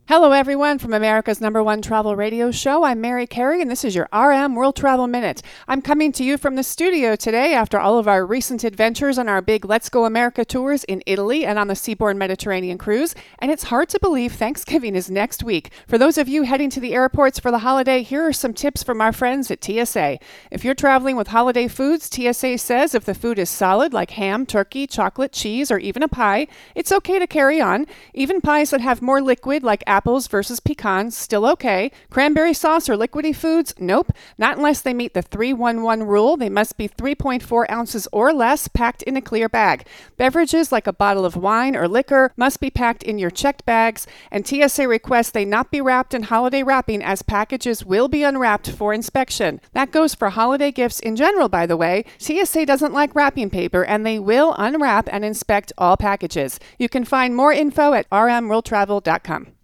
Hello, everyone, from America's #1 travel radio show. I'm Mary Carey, and this is your RM World Travel Minute. I'm coming to you from the studio today after all of our recent adventures on our big Let's Go America tours in Italy and on the Seabourn Mediterranean cruise. And it's hard to believe Thanksgiving is next week. For those of you heading to the airports for the holiday, here are some tips from our friends at TSA. If you're traveling with holiday foods, TSA says if the food is solid, like ham, turkey, chocolate, cheese, or even a pie, it's okay to carry on. Even pies that have more liquid, like apples versus pecans, still okay. Cranberry sauce or liquidy foods, nope. Not unless they meet the 3-1-1 rule. They must be 3.4 ounces or less, packed in a clear bag. Beverages like a bottle of wine or liquor must be packed in your checked bags, and TSA requests they not be wrapped in holiday wrapping, as packages will be unwrapped for inspection. That goes for holiday gifts in general, by the way. TSA doesn't like wrapping paper, and they will unwrap and inspect all packages. You can find more info at rmworldtravel.com.